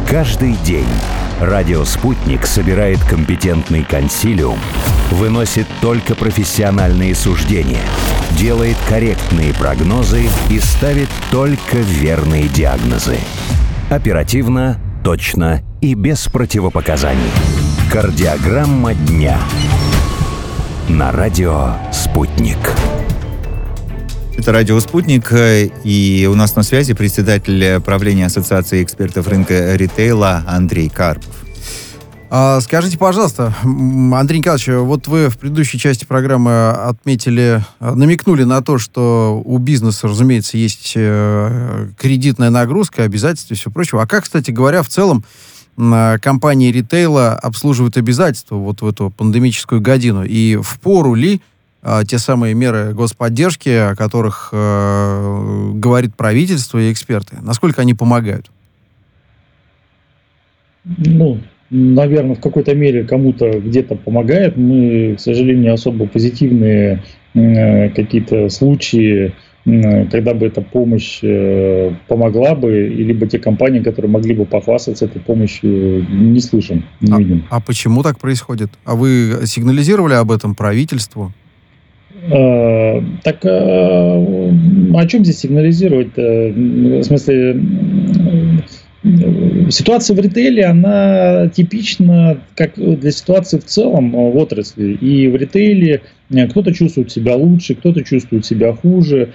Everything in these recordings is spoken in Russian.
Каждый день радио «Спутник» собирает компетентный консилиум, выносит только профессиональные суждения, делает корректные прогнозы и ставит только верные диагнозы. Оперативно, точно и без противопоказаний. Кардиограмма дня. На радио «Спутник». Это радио «Спутник», и у нас на связи председатель правления Ассоциации экспертов рынка ритейла Андрей Карпов. Скажите, пожалуйста, Андрей Николаевич, вот вы в предыдущей части программы намекнули на то, что у бизнеса, разумеется, есть кредитная нагрузка, обязательства и все прочее. А как, кстати говоря, в целом компании ритейла обслуживают обязательства вот в эту пандемическую годину? И впору ли те самые меры господдержки, о которых говорит правительство и эксперты, насколько они помогают? Наверное, в какой-то мере кому-то где-то помогает. Мы, к сожалению, особо позитивные какие-то случаи, когда бы эта помощь помогла бы, и либо те компании, которые могли бы похвастаться этой помощью, не слышим, не видим. А почему так происходит? А вы сигнализировали об этом правительству? О чем здесь сигнализировать? В смысле, ситуация в ритейле, она типична как для ситуации в целом в отрасли. И в ритейле кто-то чувствует себя лучше, кто-то чувствует себя хуже.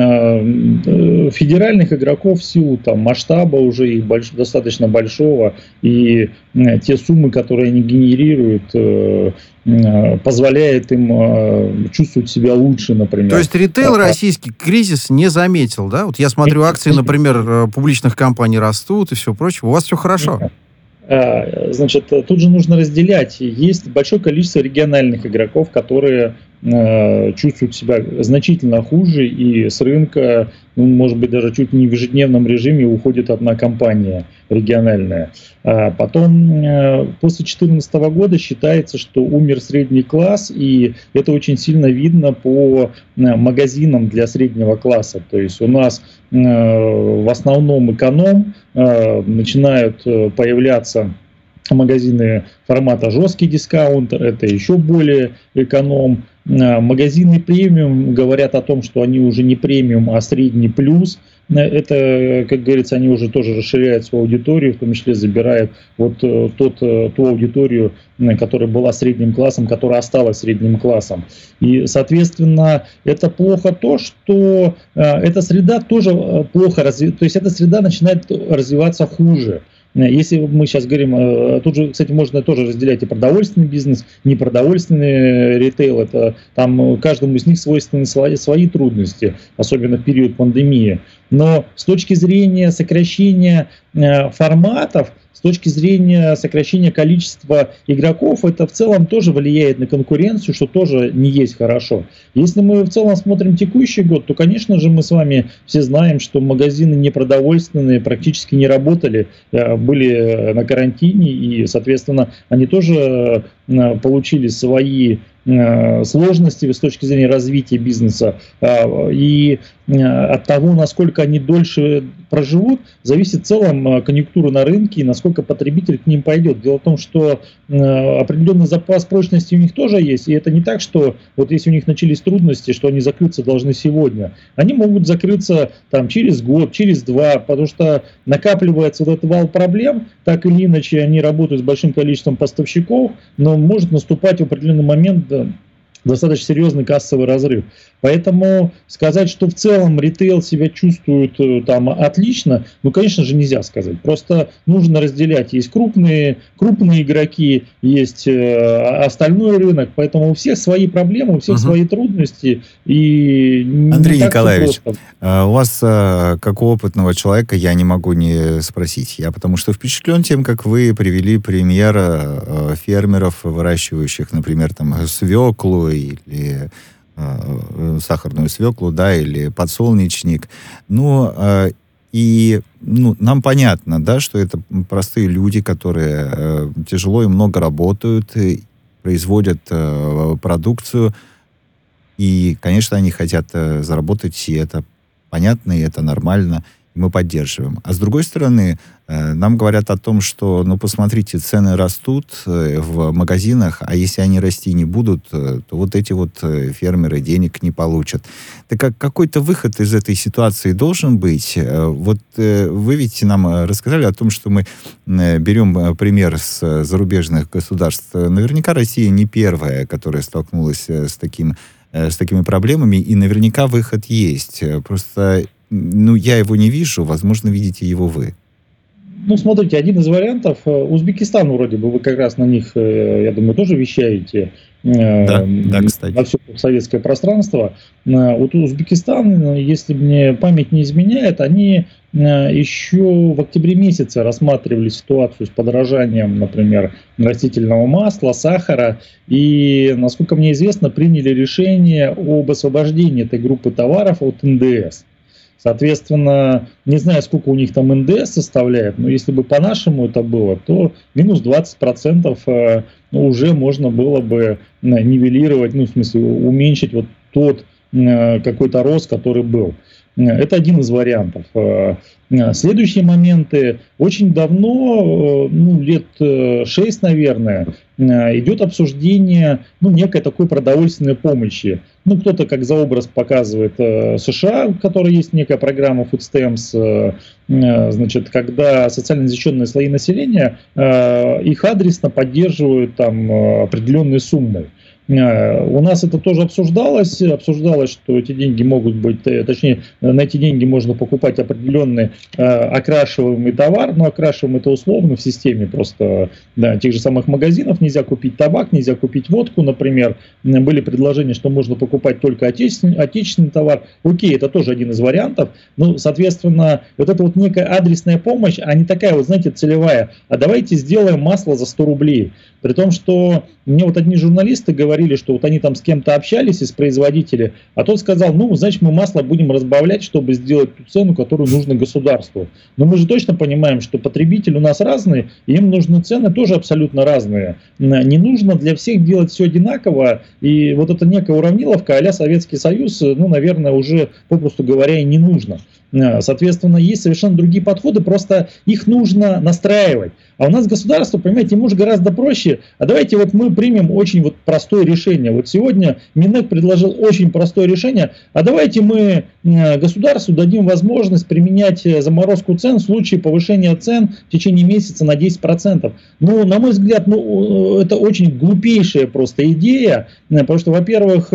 Федеральных игроков в силу масштаба уже их достаточно большого, и те суммы, которые они генерируют, позволяет им чувствовать себя лучше, например. То есть ритейл российский кризис не заметил, да? Вот я смотрю, акции, например, публичных компаний растут и все прочее. У вас все хорошо. Значит, тут же нужно разделять. Есть большое количество региональных игроков, которые чувствуют себя значительно хуже, и с рынка, может быть, даже чуть не в ежедневном режиме уходит одна компания региональная. Потом, после 2014 года считается, что умер средний класс, и это очень сильно видно по магазинам для среднего класса. То есть у нас в основном эконом, начинают появляться магазины формата жесткий дискаунтер, это еще более эконом. Магазины премиум говорят о том, что они уже не премиум, а средний плюс. Это, как говорится, они уже тоже расширяют свою аудиторию, в том числе забирают ту аудиторию, которая была средним классом, которая осталась средним классом. И, соответственно, это плохо то, что эта среда тоже плохо развивается, то есть эта среда начинает развиваться хуже. Если мы сейчас говорим, тут же, кстати, можно тоже разделять и продовольственный бизнес, непродовольственный ритейл, это там каждому из них свойственны свои трудности, особенно в период пандемии. Но с точки зрения сокращения форматов, с точки зрения сокращения количества игроков, это в целом тоже влияет на конкуренцию, что тоже не есть хорошо. Если мы в целом смотрим текущий год, то, конечно же, мы с вами все знаем, что магазины непродовольственные практически не работали, были на карантине, и, соответственно, они тоже получили свои сложности с точки зрения развития бизнеса, и от того, насколько они дольше проживут, зависит в целом конъюнктура на рынке и насколько потребитель к ним пойдет. Дело в том, что определенный запас прочности у них тоже есть, и это не так, что вот если у них начались трудности, что они закрыться должны сегодня. Они могут закрыться через год, через два, потому что накапливается вот этот вал проблем, так или иначе они работают с большим количеством поставщиков, но может наступать в определенный момент достаточно серьезный кассовый разрыв. Поэтому сказать, что в целом ритейл себя чувствует отлично, конечно же, нельзя сказать. Просто нужно разделять. Есть крупные игроки, есть остальной рынок, поэтому у всех свои проблемы, у всех свои трудности. И Андрей Николаевич, у вас, как у опытного человека, я не могу не спросить. Потому что впечатлен тем, как вы привели пример фермеров, выращивающих, например, свеклу или сахарную свеклу, или подсолнечник. И нам понятно, что это простые люди, которые тяжело и много работают, и производят продукцию. И, конечно, они хотят заработать, и это понятно, и это нормально. мы поддерживаем. А с другой стороны, нам говорят о том, что, посмотрите, цены растут в магазинах, а если они расти не будут, то вот эти вот фермеры денег не получат. Так какой-то выход из этой ситуации должен быть. Вот вы ведь нам рассказали о том, что мы берем пример с зарубежных государств. Наверняка Россия не первая, которая столкнулась с такими проблемами, и наверняка выход есть. Просто я его не вижу, возможно, видите его вы. Смотрите, один из вариантов, Узбекистан вроде бы, вы как раз на них, я думаю, тоже вещаете, да, кстати, на все советское пространство. Вот Узбекистан, если мне память не изменяет, они еще в октябре месяце рассматривали ситуацию с подорожанием, например, растительного масла, сахара, и, насколько мне известно, приняли решение об освобождении этой группы товаров от НДС. Соответственно, не знаю, сколько у них там НДС составляет, но если бы по-нашему это было, то минус 20% уже можно было бы нивелировать, в смысле уменьшить вот тот какой-то рост, который был. Это один из вариантов. Следующие моменты. Очень давно, лет 6, наверное, идет обсуждение некой такой продовольственной помощи. Кто-то как за образ показывает США, в которой есть некая программа Food Stamps, значит, когда социально защищенные слои населения их адресно поддерживают там определенные суммы. У нас это тоже обсуждалось, что эти деньги могут быть, точнее, на эти деньги можно покупать определенный окрашиваемый товар, но окрашиваемый это условно в системе просто тех же самых магазинов. Нельзя купить табак, нельзя купить водку, например. Были предложения, что можно покупать только отечественный товар. Окей, это тоже один из вариантов. Соответственно, вот это вот некая адресная помощь, а не такая вот, знаете, целевая. А давайте сделаем масло за 100 рублей. При том, что мне вот одни журналисты говорили, что вот они там с кем-то общались из производителей, а тот сказал, значит, мы масло будем разбавлять, чтобы сделать ту цену, которую нужно государству. Но мы же точно понимаем, что потребители у нас разные, и им нужны цены тоже абсолютно разные. Не нужно для всех делать все одинаково, и вот эта некая уравниловка а-ля Советский Союз, наверное, уже, попросту говоря, и не нужно. Соответственно, есть совершенно другие подходы, просто их нужно настраивать. А у нас государство, понимаете, ему же гораздо проще. А давайте вот мы примем очень вот простое решение. Вот сегодня Минэк предложил очень простое решение. А давайте мы государству дадим возможность применять заморозку цен в случае повышения цен в течение месяца на 10%. На мой взгляд, это очень глупейшая просто идея, потому что, во-первых,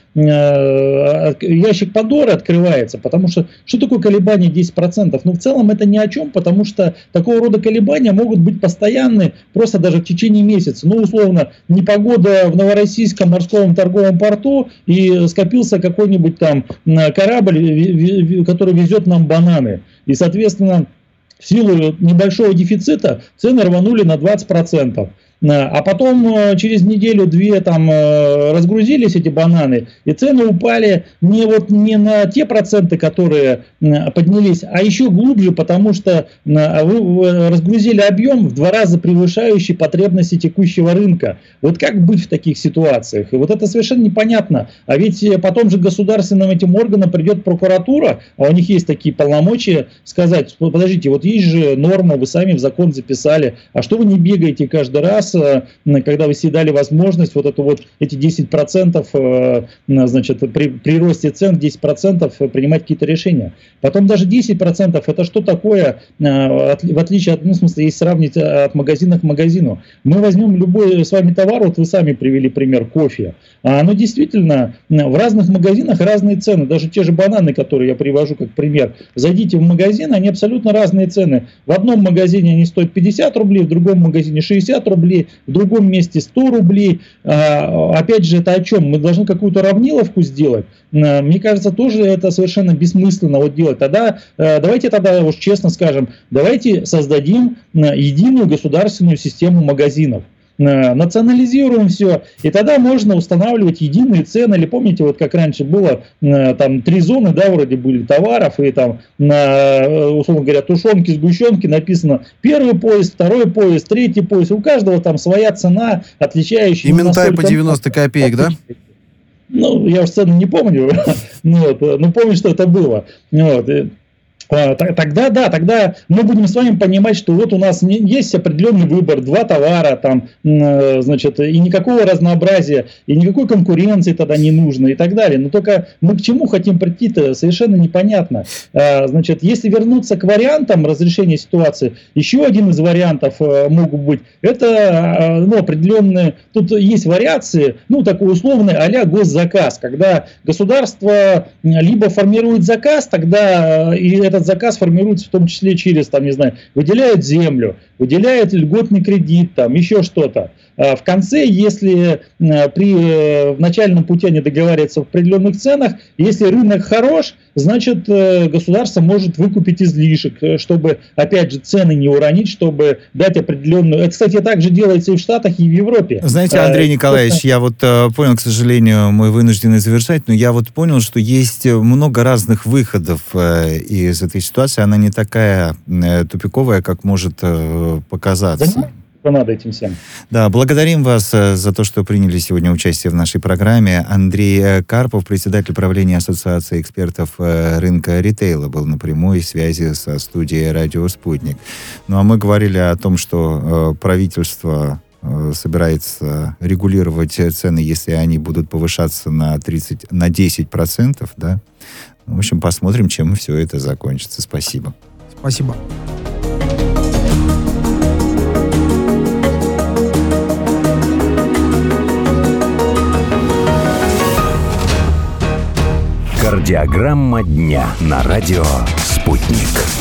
ящик Пандоры открывается, потому что такое колебание 10%? В целом это ни о чем, потому что такого рода колебания могут быть постоянны просто даже в течение месяца. Условно, непогода в Новороссийском морском торговом порту, и скопился какой-нибудь там корабль, который везет нам бананы. И, соответственно, в силу небольшого дефицита цены рванули на 20%. А потом через неделю-две там разгрузились эти бананы, и цены упали не на те проценты, которые поднялись, а еще глубже, потому что вы разгрузили объем в 2 раза превышающий потребности текущего рынка. Вот как быть в таких ситуациях? И вот это совершенно непонятно. А ведь потом же государственным этим органам придет прокуратура, а у них есть такие полномочия, сказать, подождите, вот есть же норма, вы сами в закон записали, а что вы не бегаете каждый раз, когда вы себе дали возможность эти 10%, значит, при росте цен 10% принимать какие-то решения. Потом даже 10% это что такое, в отличие от, если сравнить от магазина к магазину. Мы возьмем любой с вами товар, вот вы сами привели пример кофе. Оно действительно в разных магазинах разные цены. Даже те же бананы, которые я привожу как пример. Зайдите в магазин, они абсолютно разные цены. В одном магазине они стоят 50 рублей, в другом магазине 60 рублей, в другом месте 100 рублей. Опять же, это о чем? Мы должны какую-то равниловку сделать. Мне кажется, тоже это совершенно бессмысленно делать. Давайте уж честно скажем, давайте создадим единую государственную систему магазинов. Национализируем все, и тогда можно устанавливать единые цены. Или помните, как раньше было, там 3 зоны, вроде были товаров, и там условно говоря, тушенки, сгущенки написано 1-й поезд, 2-й поезд, 3-й поезд. У каждого там своя цена, отличающаяся. И ментай по 90 копеек, да? Я уж цену не помню, но помню, что это было. Тогда мы будем с вами понимать, что вот у нас есть определенный выбор, 2 товара, там, значит, и никакого разнообразия, и никакой конкуренции тогда не нужно и так далее. Но только мы к чему хотим прийти-то, совершенно непонятно. Значит, если вернуться к вариантам разрешения ситуации, еще один из вариантов могут быть, это определенные, тут есть вариации, такой условный а-ля госзаказ, когда государство либо формирует заказ, тогда и этот заказ формируется в том числе через, выделяют землю, выделяет льготный кредит, еще что-то. В конце, если в начальном пути они договариваются в определенных ценах, если рынок хорош, значит, государство может выкупить излишек, чтобы, опять же, цены не уронить, чтобы дать определенную... Это, кстати, также делается и в Штатах, и в Европе. Знаете, Андрей Николаевич, я понял, к сожалению, мы вынуждены завершать, но я понял, что есть много разных выходов из этой ситуации. Она не такая тупиковая, как может показаться. Надо этим всем. Да, благодарим вас за то, что приняли сегодня участие в нашей программе. Андрей Карпов, председатель правления Ассоциации экспертов рынка ритейла, был на прямой связи со студией «Радио Спутник». А мы говорили о том, что правительство собирается регулировать цены, если они будут повышаться на 10%, да? В общем, посмотрим, чем все это закончится. Спасибо. Спасибо. Кардиограмма дня на радио «Спутник».